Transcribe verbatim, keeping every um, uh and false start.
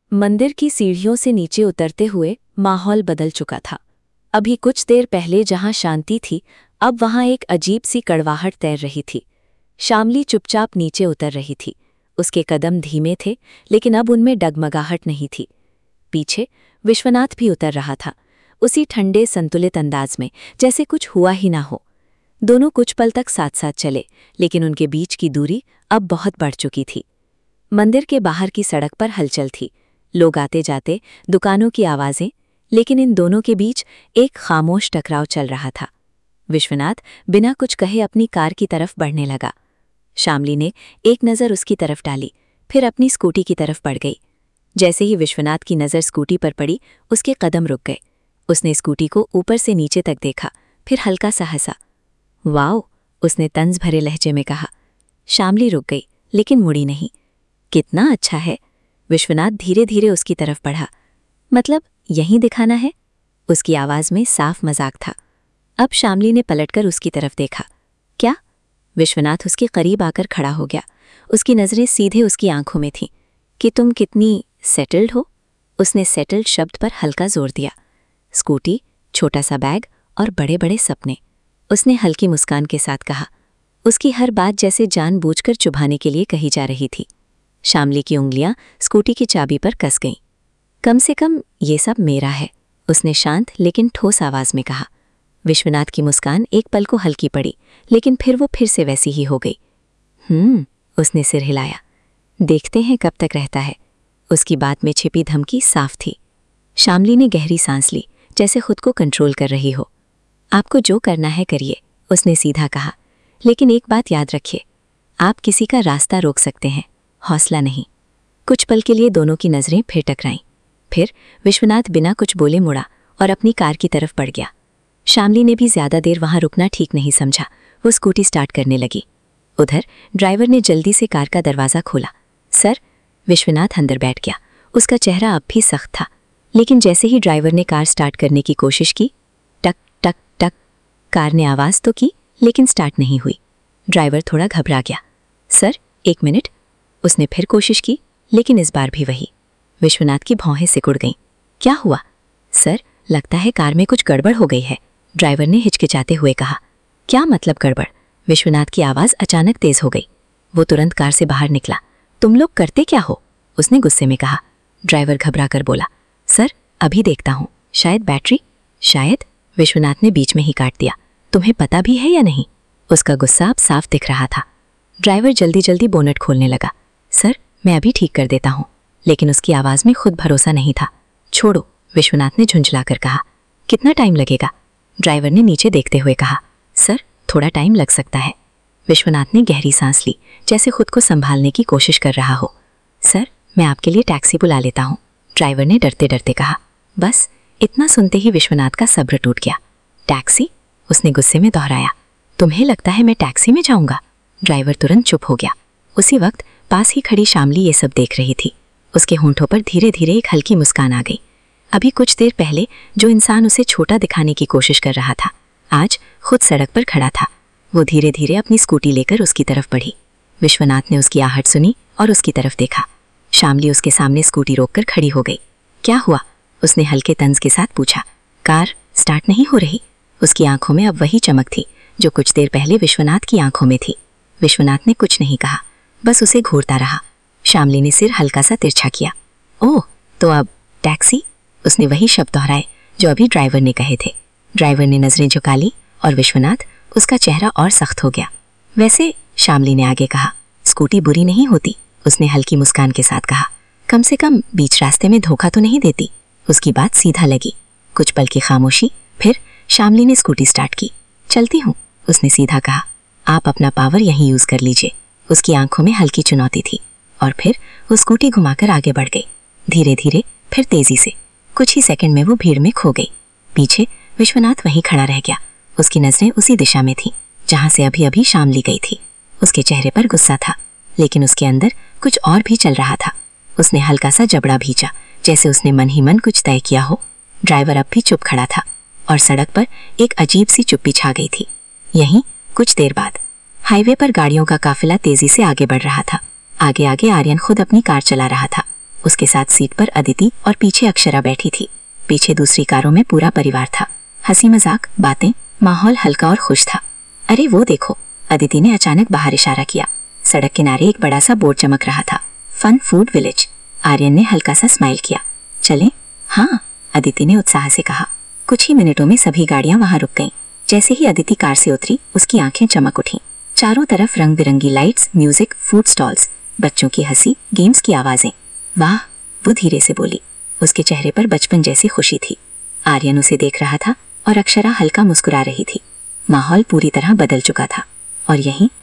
मंदिर की सीढ़ियों से नीचे उतरते हुए माहौल बदल चुका था। अभी कुछ देर पहले जहां शांति थी, अब वहां एक अजीब सी कड़वाहट तैर रही थी। शामली चुपचाप नीचे उतर रही थी। उसके कदम धीमे थे, लेकिन अब उनमें डगमगाहट नहीं थी। पीछे विश्वनाथ भी उतर रहा था, उसी ठंडे संतुलित अंदाज में, जैसे कुछ हुआ ही ना हो। दोनों कुछ पल तक साथ साथ चले, लेकिन उनके बीच की दूरी अब बहुत बढ़ चुकी थी। मंदिर के बाहर की सड़क पर हलचल थी, लोग आते जाते, दुकानों की आवाजें, लेकिन इन दोनों के बीच एक खामोश टकराव चल रहा था। विश्वनाथ बिना कुछ कहे अपनी कार की तरफ बढ़ने लगा। शामली ने एक नज़र उसकी तरफ डाली, फिर अपनी स्कूटी की तरफ बढ़ गई। जैसे ही विश्वनाथ की नज़र स्कूटी पर पड़ी, उसके कदम रुक गए। उसने स्कूटी को ऊपर से नीचे तक देखा, फिर हल्का सा हंसा। वाओ, उसने तंज भरे लहजे में कहा। शामली रुक गई, लेकिन मुड़ी नहीं। कितना अच्छा है। विश्वनाथ धीरे धीरे उसकी तरफ बढ़ा। मतलब यहीं दिखाना है? उसकी आवाज़ में साफ मजाक था। अब शामली ने पलटकर उसकी तरफ देखा। क्या? विश्वनाथ उसके करीब आकर खड़ा हो गया। उसकी नज़रें सीधे उसकी आंखों में थीं। कि तुम कितनी सेटल्ड हो? उसने सेटल्ड शब्द पर हल्का जोर दिया। स्कूटी, छोटा सा बैग और बड़े बड़े सपने, उसने हल्की मुस्कान के साथ कहा। उसकी हर बात जैसे जानबूझकर चुभाने के लिए कही जा रही थी। शामली की उंगलियां स्कूटी की चाबी पर कस गईं। कम से कम ये सब मेरा है, उसने शांत लेकिन ठोस आवाज में कहा। विश्वनाथ की मुस्कान एक पल को हल्की पड़ी, लेकिन फिर वो फिर से वैसी ही हो गई। हम्म उसने सिर हिलाया। देखते हैं कब तक रहता है। उसकी बात में छिपी धमकी साफ थी। शामली ने गहरी सांस ली, जैसे खुद को कंट्रोल कर रही हो। आपको जो करना है करिए, उसने सीधा कहा। लेकिन एक बात याद रखिए, आप किसी का रास्ता रोक सकते हैं, हौसला नहीं। कुछ पल के लिए दोनों की नज़रें फिर टकराईं। फिर विश्वनाथ बिना कुछ बोले मुड़ा और अपनी कार की तरफ बढ़ गया। शामली ने भी ज्यादा देर वहां रुकना ठीक नहीं समझा। वो स्कूटी स्टार्ट करने लगी। उधर ड्राइवर ने जल्दी से कार का दरवाज़ा खोला। सर, विश्वनाथ अंदर बैठ गया। उसका चेहरा अब भी सख्त था, लेकिन जैसे ही ड्राइवर ने कार स्टार्ट करने की कोशिश की, टक टक टक, कार ने आवाज़ तो की, लेकिन स्टार्ट नहीं हुई। ड्राइवर थोड़ा घबरा गया। सर, एक मिनट, उसने फिर कोशिश की, लेकिन इस बार भी वही। विश्वनाथ की भौहें सिकुड़ गईं। क्या हुआ? सर, लगता है कार में कुछ गड़बड़ हो गई है, ड्राइवर ने हिचकिचाते हुए कहा। क्या मतलब गड़बड़? विश्वनाथ की आवाज़ अचानक तेज हो गई। वो तुरंत कार से बाहर निकला। तुम लोग करते क्या हो? उसने गुस्से में कहा। ड्राइवर घबरा कर बोला। सर, अभी देखता हूँ, शायद बैटरी। शायद? विश्वनाथ ने बीच में ही काट दिया। तुम्हें पता भी है या नहीं? उसका गुस्सा अब साफ दिख रहा था। ड्राइवर जल्दी जल्दी बोनट खोलने लगा। सर, मैं अभी ठीक कर देता हूँ, लेकिन उसकी आवाज़ में खुद भरोसा नहीं था। छोड़ो, विश्वनाथ ने झुंझलाकर कहा। कितना टाइम लगेगा? ड्राइवर ने नीचे देखते हुए कहा। सर, थोड़ा टाइम लग सकता है। विश्वनाथ ने गहरी सांस ली, जैसे खुद को संभालने की कोशिश कर रहा हो। सर, मैं आपके लिए टैक्सी बुला लेता हूँ, ड्राइवर ने डरते डरते कहा। बस इतना सुनते ही विश्वनाथ का सब्र टूट गया। टैक्सी? उसने गुस्से में दोहराया। तुम्हें लगता है मैं टैक्सी में जाऊंगा? ड्राइवर तुरंत चुप हो गया। उसी वक्त पास ही खड़ी शामली ये सब देख रही थी। उसके होंठों पर धीरे धीरे एक हल्की मुस्कान आ गई। अभी कुछ देर पहले जो इंसान उसे छोटा दिखाने की कोशिश कर रहा था, आज खुद सड़क पर खड़ा था। वो धीरे धीरे अपनी स्कूटी लेकर उसकी तरफ बढ़ी। विश्वनाथ ने उसकी आहट सुनी और उसकी तरफ देखा। शामली उसके सामने स्कूटी रोककर खड़ी हो गई। क्या हुआ? उसने हल्के तंज के साथ पूछा। कार स्टार्ट नहीं हो रही? उसकी आंखों में अब वही चमक थी जो कुछ देर पहले विश्वनाथ की आंखों में थी। विश्वनाथ ने कुछ नहीं कहा, बस उसे घूरता रहा। शामली ने सिर हल्का सा तिरछा किया। ओह, तो अब टैक्सी? उसने वही शब्द दोहराए जो अभी ड्राइवर ने कहे थे। ड्राइवर ने नजरें झुका ली और विश्वनाथ, उसका चेहरा और सख्त हो गया। वैसे, शामली ने आगे कहा, स्कूटी बुरी नहीं होती, उसने हल्की मुस्कान के साथ कहा। कम से कम बीच रास्ते में धोखा तो नहीं देती। उसकी बात सीधा लगी। कुछ पल की खामोशी, फिर शामली ने स्कूटी स्टार्ट की। चलती हूँ, उसने सीधा कहा। आप अपना पावर यहीं यूज कर लीजिए। उसकी आंखों में हल्की चुनौती थी और फिर वो स्कूटी घुमाकर आगे बढ़ गई। धीरे धीरे, फिर तेजी से। कुछ ही सेकंड में वो भीड़ में खो गई। पीछे विश्वनाथ वहीं खड़ा रह गया। उसकी नजरें उसी दिशा में थी जहां से अभी अभी शामली गई थी। उसके चेहरे पर गुस्सा था, लेकिन उसके अंदर कुछ और भी चल रहा था। उसने हल्का सा जबड़ा भींचा, जैसे उसने मन ही मन कुछ तय किया हो। ड्राइवर अब भी चुप खड़ा था और सड़क पर एक अजीब सी चुप्पी छा गई थी। यहीं कुछ देर बाद हाईवे पर गाड़ियों का काफिला तेजी से आगे बढ़ रहा था। आगे आगे आर्यन खुद अपनी कार चला रहा था। उसके साथ सीट पर अदिति और पीछे अक्षरा बैठी थी। पीछे दूसरी कारों में पूरा परिवार था। हंसी मजाक, बातें, माहौल हल्का और खुश था। अरे वो देखो, अदिति ने अचानक बाहर इशारा किया। सड़क किनारे एक बड़ा सा बोर्ड चमक रहा था, फन फूड विलेज। आर्यन ने हल्का सा स्माइल किया। चलें? हाँ, अदिति ने उत्साह से कहा। कुछ ही मिनटों में सभी गाड़ियां वहां रुक गईं। जैसे ही अदिति कार से उतरी, उसकी आंखें चमक उठीं। चारों तरफ रंग बिरंगी लाइट्स, म्यूजिक, फूड स्टॉल्स, बच्चों की हंसी, गेम्स की आवाजें। वाह, वो धीरे से बोली। उसके चेहरे पर बचपन जैसी खुशी थी। आर्यन उसे देख रहा था और अक्षरा हल्का मुस्कुरा रही थी। माहौल पूरी तरह बदल चुका था और यहीं